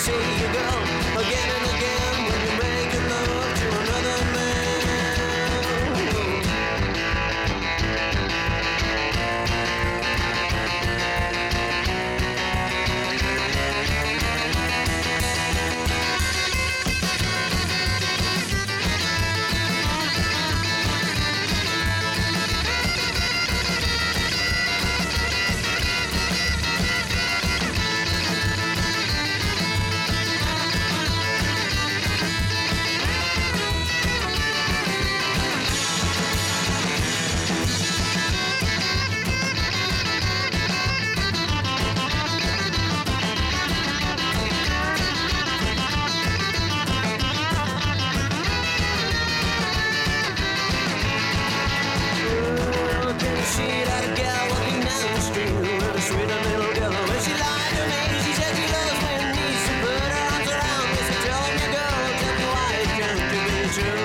say you girl again and again when you make your love to another man. See that gal walking down the street, a sweet little girl. When she lied to me, she said she loves me and needs to put her arms around me. So tell me, girl, tell me why it can't be true.